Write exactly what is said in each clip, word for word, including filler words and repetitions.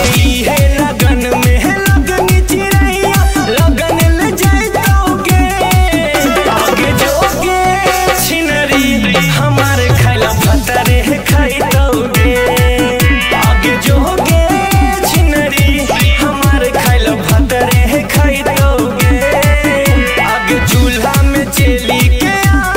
इहे लगन में लगन चिरैया लगन ले जाइतोगे आगे जोगे छिनरी हमारे खैला भतरे खाइतोगे आगे जोगे छिनरी हमारे खैला भतरे खाइतोगे आगे चूल्हा में चेली के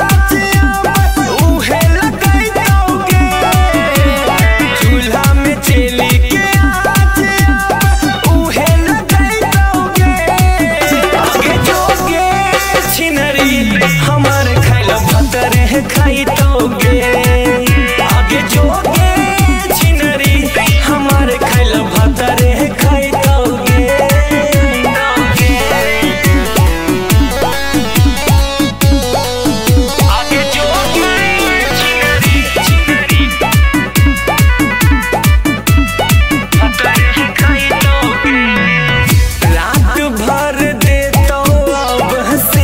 हमारे खैला भतरे खाइतोगे आगे जोगे छिनरी हमारे खैला भतरे खाइतोगे आगे जोगे छिनरी छिनरी भतरे खाइतोगे रात भर देतो अब से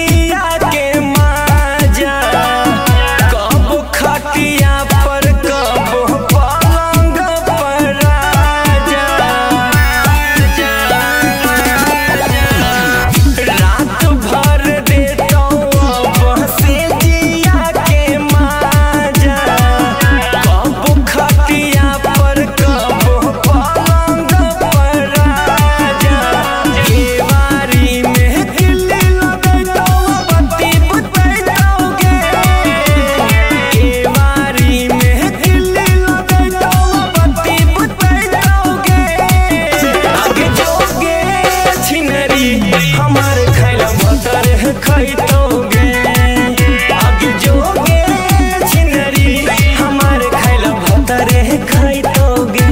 हमारे खैला भतरे खाइतोगे आगे जोगे छिनरी हमारे खैला भतरे खाइतोगे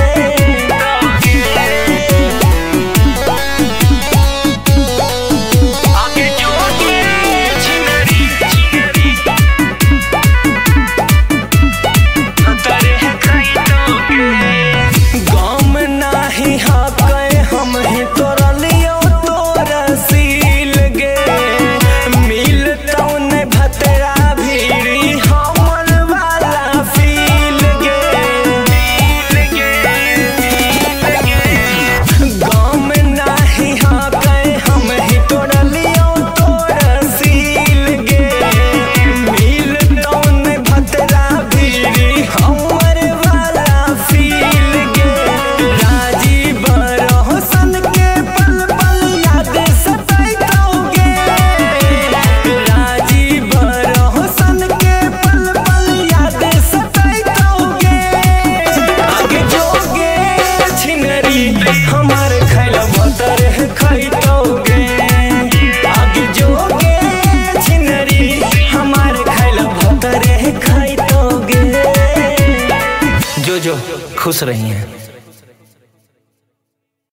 आगे जोगे छिनरी छिनरी भतरे खाइतोगे गम नाही हाके हम ही तोरा लियो सील गे मिलतौ ने भतरा भीड़ी हमर वाला फील गे गम नाही हाके हम ही तोड़ा लियो तोरा सील गे मिलतौ ने भतरा भीड़ी हमर वाला फील गे राजीव रोशन के पल पल याद सताइतोगे राजीव रोशन के पल पल याद सताइतोगे आगे जोगे छिनरी हमारे खैला भतरे खाइतोगे आगे जोगे छिनरी हमारे खैला भतरे खाइतोगे जो जो खुश रही हैं।